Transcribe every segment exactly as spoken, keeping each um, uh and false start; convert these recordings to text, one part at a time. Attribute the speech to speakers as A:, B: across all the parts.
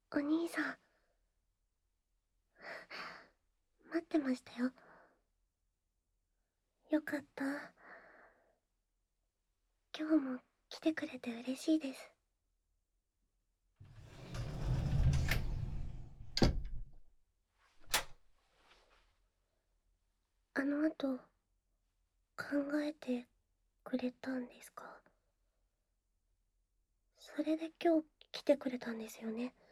A: お兄さん、待ってましたよ。よかった。今日も来てくれて嬉しいです。あの後、考えてくれたんですか？それで今日来てくれたんですよね。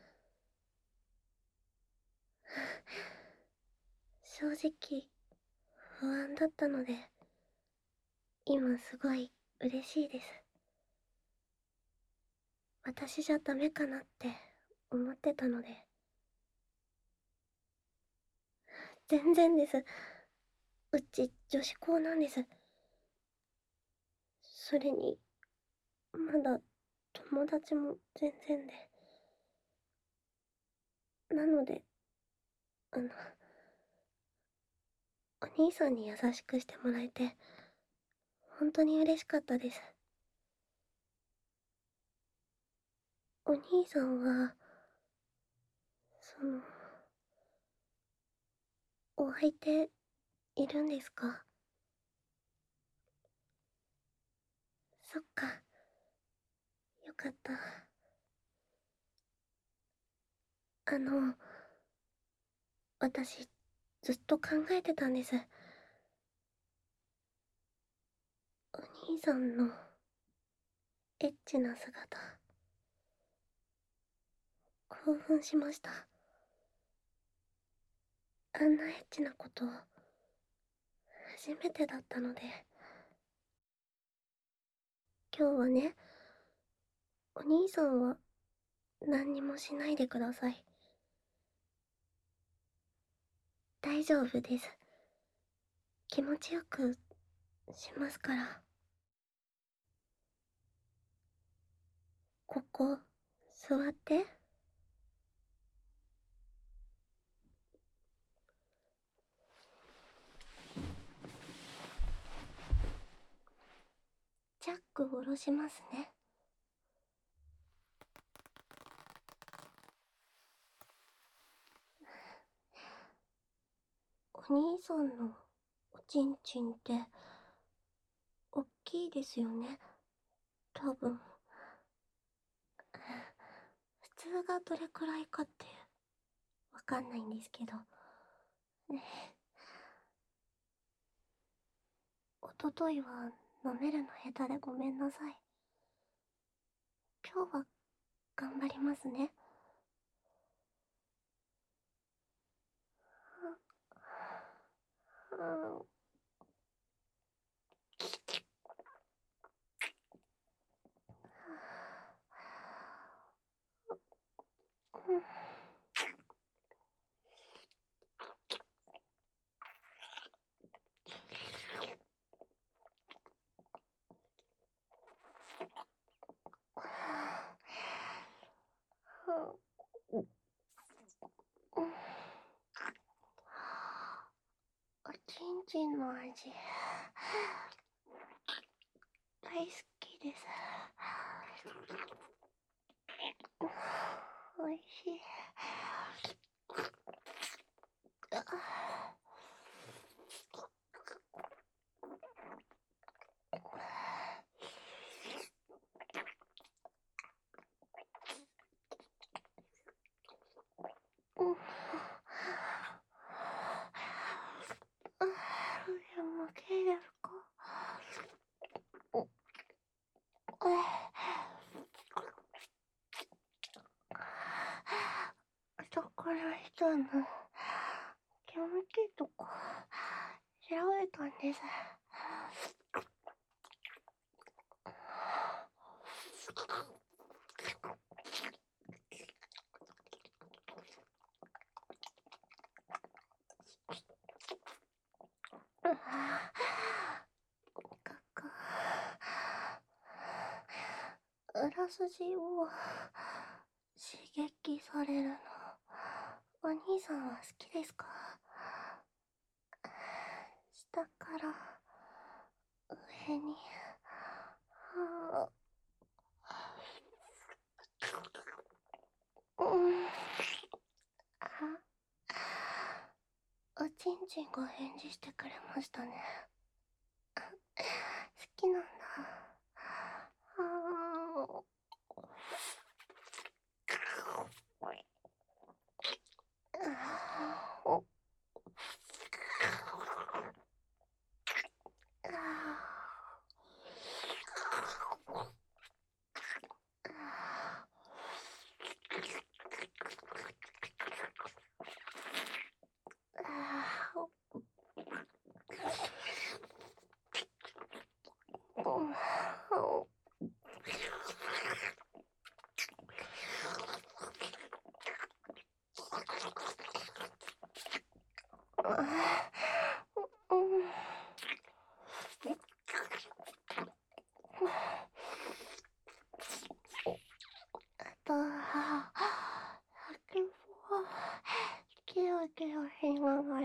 A: 正直、不安だったので、今すごい嬉しいです。私じゃダメかなって思ってたので。全然です。うち女子校なんです。それに、まだ友達も全然で。なので、あの、お兄さんに優しくしてもらえて、本当に嬉しかったです。お兄さんは、その、お相手、いるんですか？そっか、よかった。あの、私、ずっと考えてたんです。お兄さんの、エッチな姿、興奮しました。あんなエッチなこと、初めてだったので。今日はね、お兄さんは、何にもしないでください。大丈夫です。気持ちよくしますから。ここ、座って。チャック下ろしますね。お兄さんのおちんちんって、おっきいですよね。多分。普通がどれくらいかって、わかんないんですけど。ね、おとといは飲めるの下手でごめんなさい。今日は頑張りますね。うん。おちんちんの味、大好きです。おいしい。うん。あ、もうけいですか？男の人の気持ちいいとこ調べたんです。裏筋を刺激されるの、お兄さんは好きですか？下から上に、はあ、うん。 ちんが返事してくれましたね。好きなんだ。あーあーと、先っぽをキラキラしながら、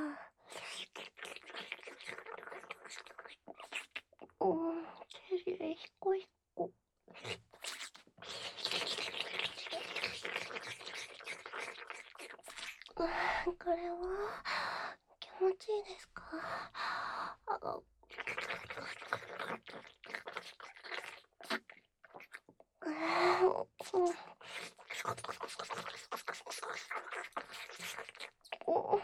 A: うん、手でひこひこ。これは気持ちいいですか？あ、うん、お、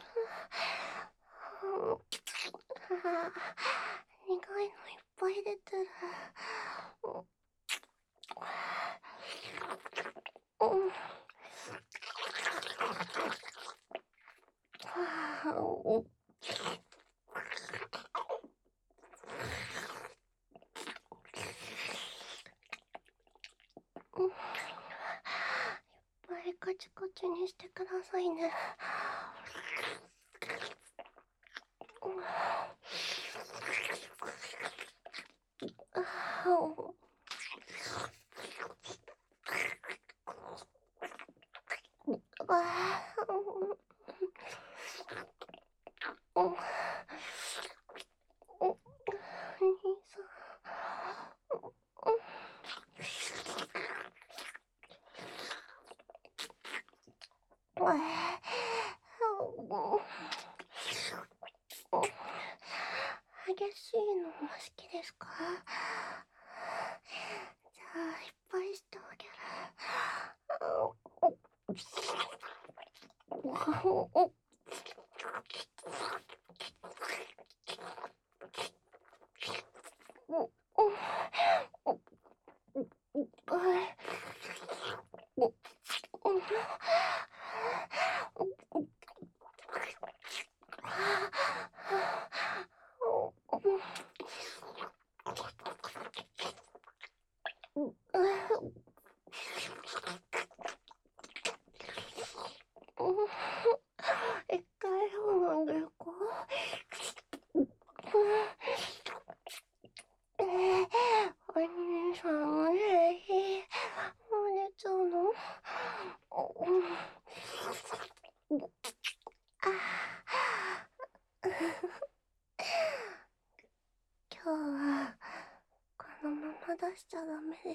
A: 苦いのいっぱい出てる。うん、うん、いっぱいカチカチにしてくださいね。お、兄さん。激しいのも好きですか？じゃあいっぱいしてあげる。一回そうなんですか？えー、お兄さんもぜひ、もう寝ちゃうの？今日はこのまま出しちゃダメです。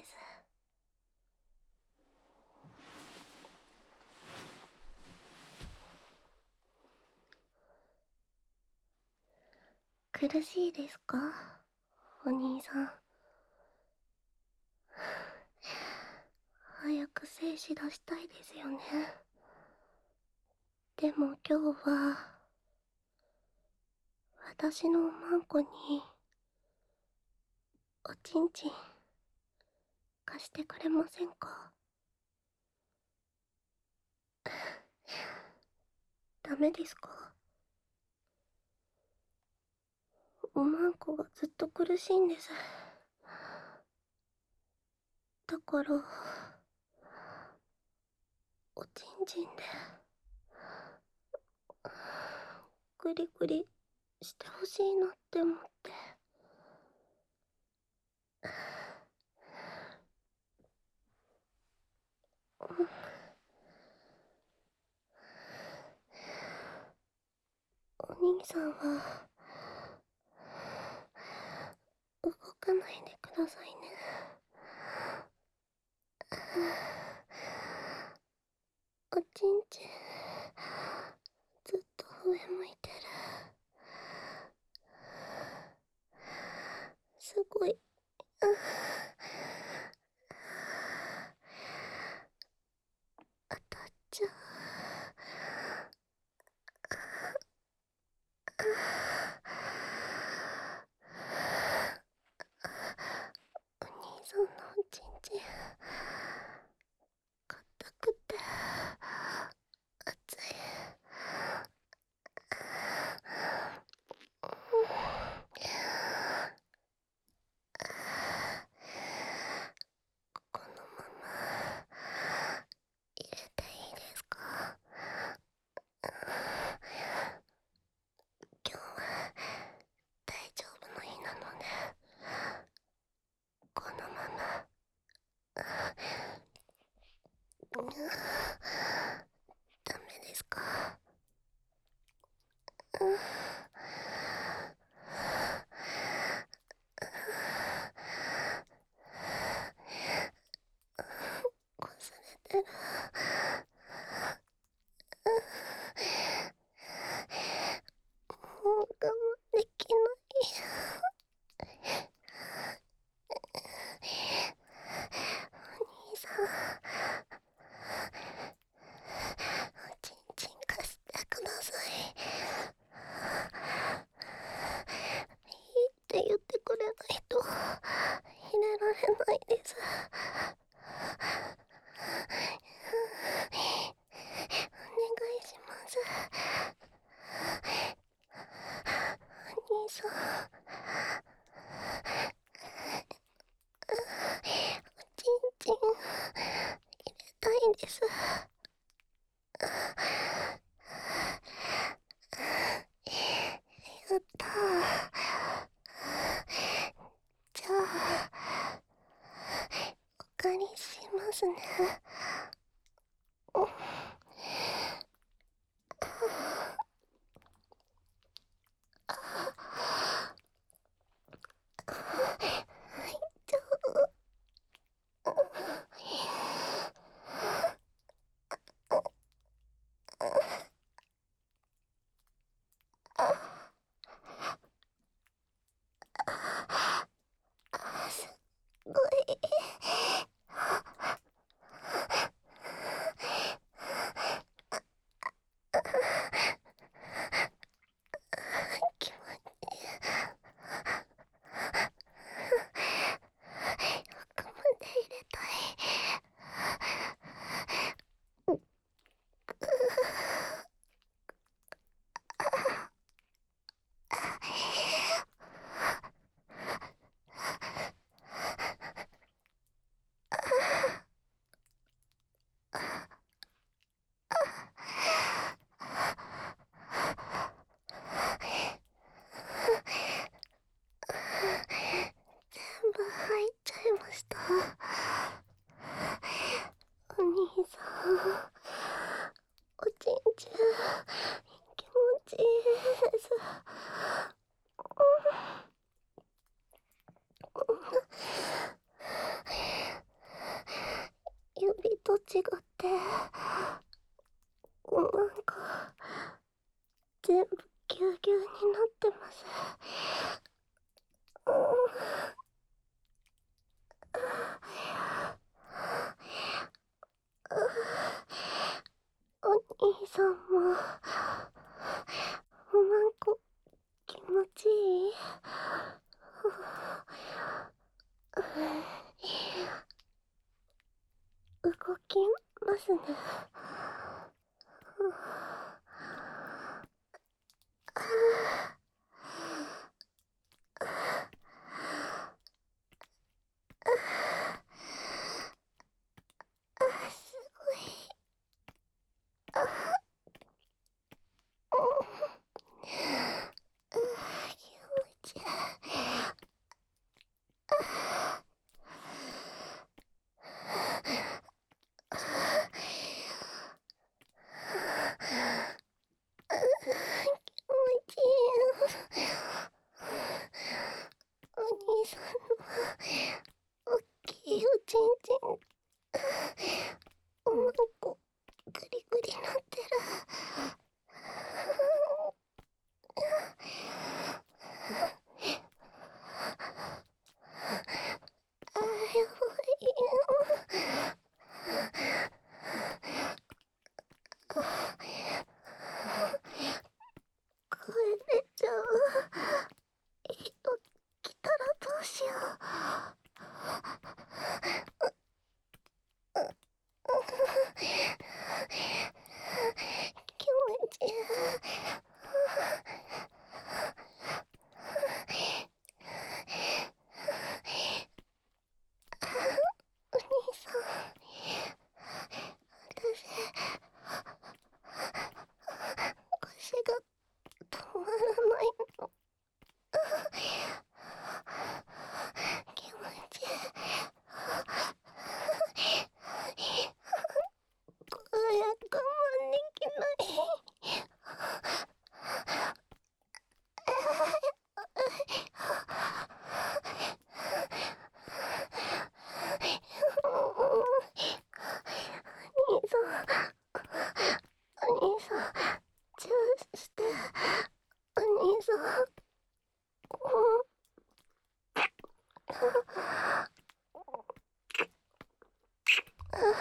A: 苦しいですか、お兄さん？早く精子出したいですよね。でも今日は私のおまんこにおちんちん貸してくれませんか？ダメですか？おまんこがずっと苦しいんです。だからおちんちんでグリグリしてほしいなって思って。お兄さんは動かないでくださいね。おちんちんずっと上向いてる。 当たっちゃう。お兄さんのおちんちん硬くて熱い。このまま入れていいですか？今日は大丈夫の日なので、このままダメですか？こすれてる。もう我慢できない。お兄さん、おちんちん貸してください。いいって言ってくれないと入れられないです。お願いします。お兄さん、おちんちん入れたいです。やったー。じゃあお借りしますね。ちょすごい。気持ちいい。奥まで入れたい。全部入っちゃいました。お兄さん、おちんちん気持ちいいです。指と違ってなんか全部ぎゅうぎゅうになってます。お兄さんもなんか気持ちいい？動きますね。すごい。気持ちいい。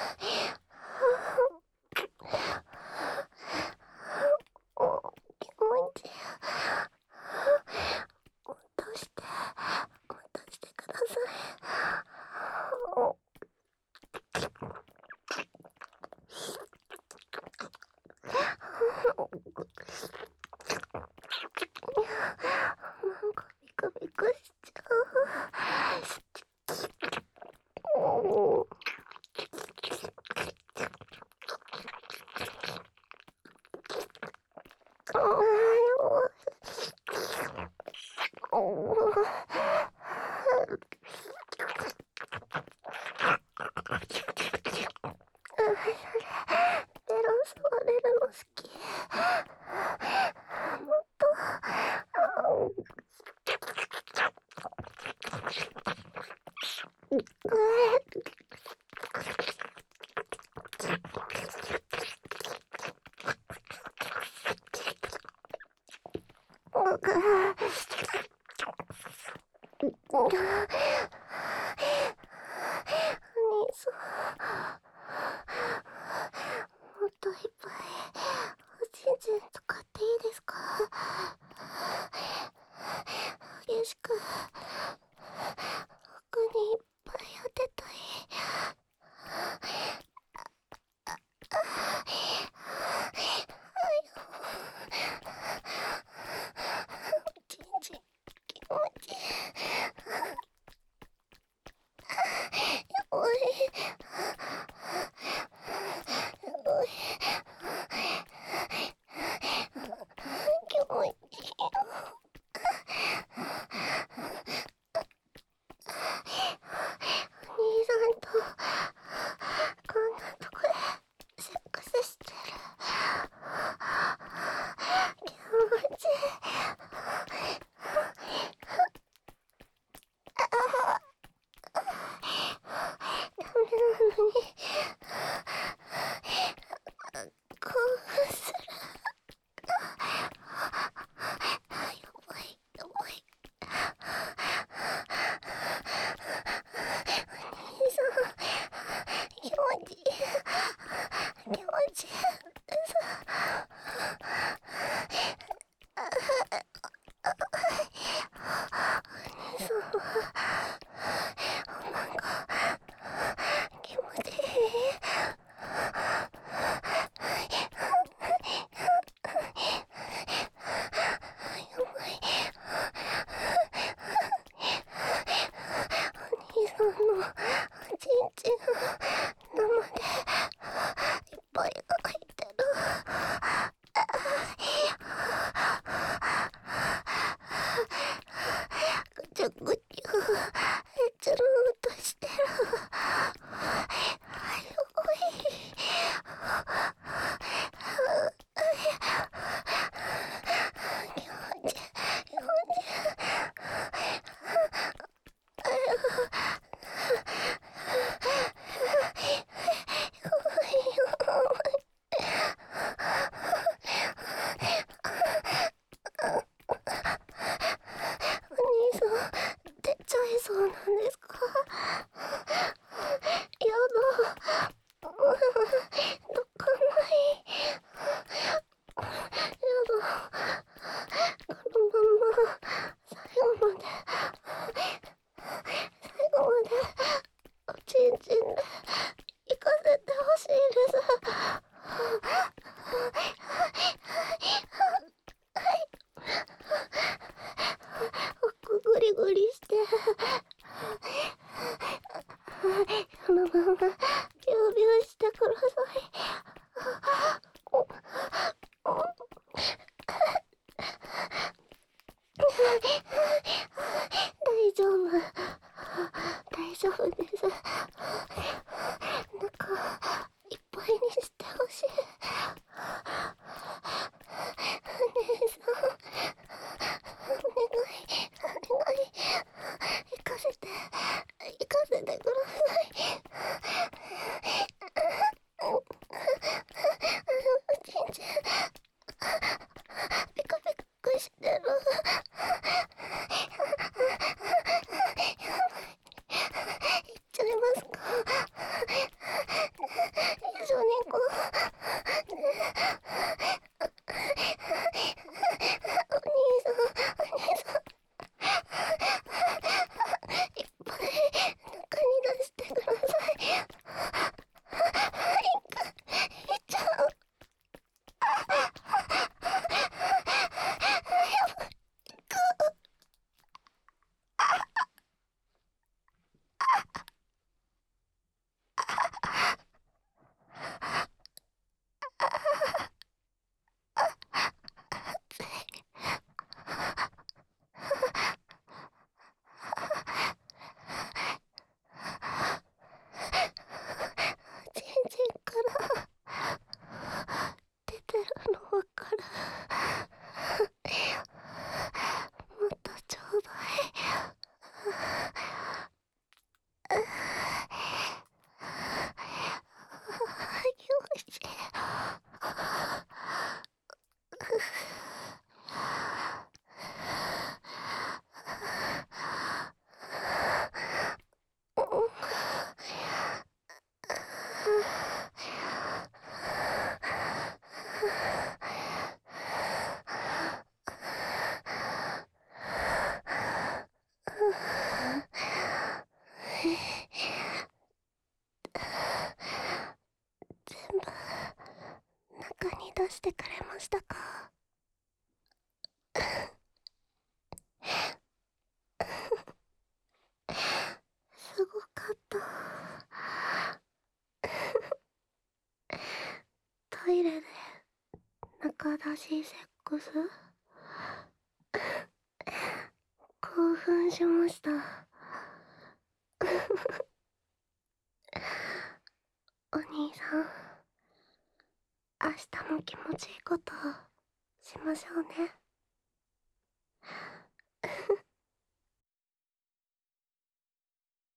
A: お、気持ちいい。落として、落としてください。お、なんかビクビクしちゃう。おー、あー、おー、ベロン触れるの好き。もっと、お兄さん、もっといっぱいおちんちん使っていいですか？激しく奥にいっぱい当てたい。おちんちん気持ちいい。おいおい、気持ちいいよ。お兄さんとこんなとこでセックスしてる。気持ちいい。ダメなのに興奮する。やばいやばい。お兄さん気持ちいい、気持ちいい。お兄さんはなんか気持ちいい。やばい。お兄さんのおちんちん生でいっぱい入ってる。ぐちゃぐちゃえつるんとしてる。すごい。気持ちいい、気持ちいい。お兄さん出ちゃいそうなんですか？やだ、どかない。やだ、このまま最後まで最後までおちんちんで行かせてほしいです。奥グリグリしてそのままビュービューしてください。おお大丈夫、大丈夫です。中いっぱいにしてほしい。お姉さん、お願いお願い、行かせて行かせてください。おちんちんピカピカしてる。いっちゃいますか？ 出してくれましたか？すごかった。トイレで中出しセックス興奮しました。お兄さん、明日も気持ちいいことしましょうね。